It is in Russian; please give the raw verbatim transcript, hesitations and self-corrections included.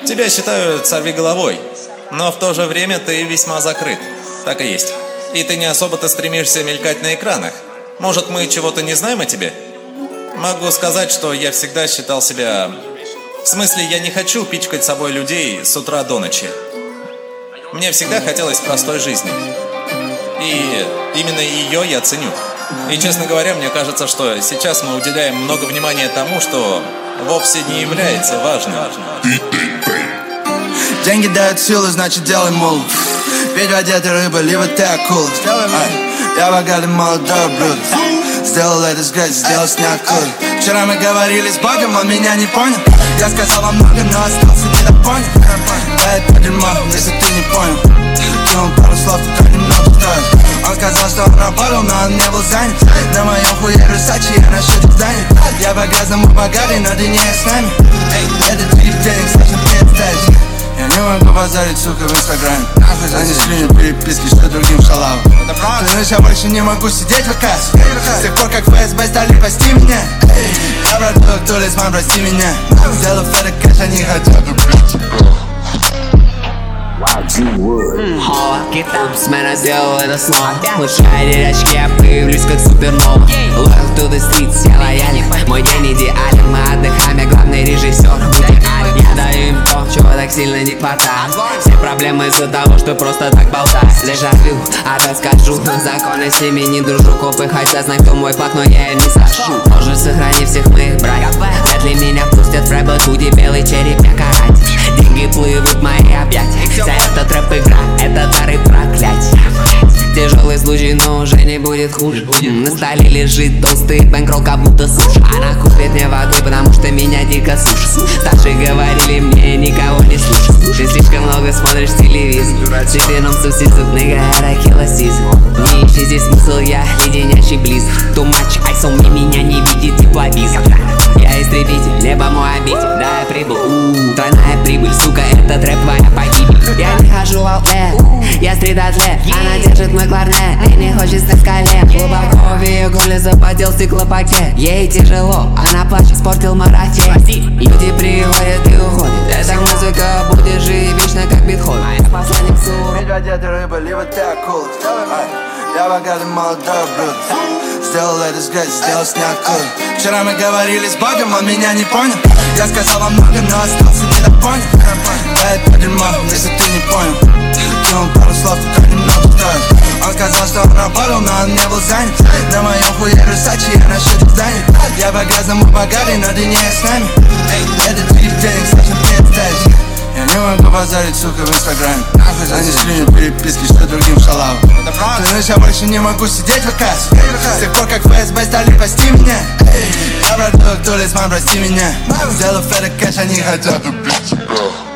Тебя считают сорвиголовой, но в то же время ты весьма закрыт. Так и есть. И ты не особо-то стремишься мелькать на экранах. Может, мы чего-то не знаем о тебе? Могу сказать, что я всегда считал себя... В смысле, я не хочу пичкать собой людей с утра до ночи. Мне всегда хотелось простой жизни. И именно ее я ценю. И, честно говоря, мне кажется, что сейчас мы уделяем много внимания тому, что вовсе не является важным. Деньги дают силу, значит делай мул. Ведь в воде ты рыба, либо ты акула. Я богатый молодой блюд. Сделал это с грязью, сделал с неакулы. Вчера мы говорили с Богом, он меня не понял. Я сказал вам много, но остался недопонят. Да это дерьмо, если ты не понял. Кинул пару слов, только немного стоит. Он сказал, что он работал, но он не был занят. На моем хуе Версачи, я на счете занят. Я по-грязному богатый, но ты не с нами. Это твоих денег сложно представить. Я не могу базарить, сука, в инстаграме. Они слюнят переписки, что другим шалава. Клянусь, я больше не могу сидеть в ВК. С тех пор, как ФСБ стали пасти меня. Я браток, талисман, прости меня. Сделав это кэш, они хотят убить. Ховарки там, смена сделал это снова. Лучшие очки, я появлюсь как супернова. Loyal to the streets, я лоялен. Мой день идеален, мы отдыхаем, я главный режиссер. Я даю им то, чего так сильно не хватает. Все проблемы из-за того, что просто так болтаю. Дежавю, опять скажу, законы с ними не дружу. Копы хотят знать, кто мой флаг, но я им не сошу. Может, сохрани всех моих братьев. Вряд ли меня пустят в рэп-батуте, белый череп я карать. Деньги плывут в мои объятия. Вся эта трэп-игра, это дары проклятия. Тяжелый случай, но уже не будет хуже. На столе лежит толстый бэнкролл, как будто суша. Она купит мне водой, потому что меня дико сушит. Старшие говорили мне, никого не слушай. Ты слишком много смотришь телевизор. Цветеном сусисок, нига, это килосизм. Не ищи здесь смысл, я леденящий близок. Too much ice on me, меня не видит тепловизор. Я истребитель, небо мой обитель. Да, я прибыл, у-у-у. Тройная прибыль, сука, это трэп, твоя погибель. Я не хожу в аутлет, я стрит-атлет. Она держит мой кларнет и не хочет стать колен. Глубоко в ее горле запотел стеклопакет. Ей тяжело, она плачет, спортил марате. Люди приходят и уходят. Эта музыка будет жить вечно, как Бетховен. Я посланник суд. Ведь в воде ты рыба, либо ты акула. Я богатый молодой блюд. Сделал это с грязью, сделал с неакулы. Вчера мы говорили с Богом, он меня не понял. Я сказал вам много, но остался недопонят. Да это дерьмо, если ты не понял. Кинул пару слов, только немного стоит. Он сказал, что он работал, но он не был занят. На моем хуе Версачи, я на счете занят. Я по-грязному богатый, но ты не с нами. Это твоих денег сложно представить. Я не могу базарить, сука, в инстаграме. Они слюнят переписки, что другим шалава. Клянусь, я больше не могу сидеть в ВК. С тех пор, как ФСБ стали пасти меня. Я браток, талисман, прости меня. Сделав это кэш, они хотят убить.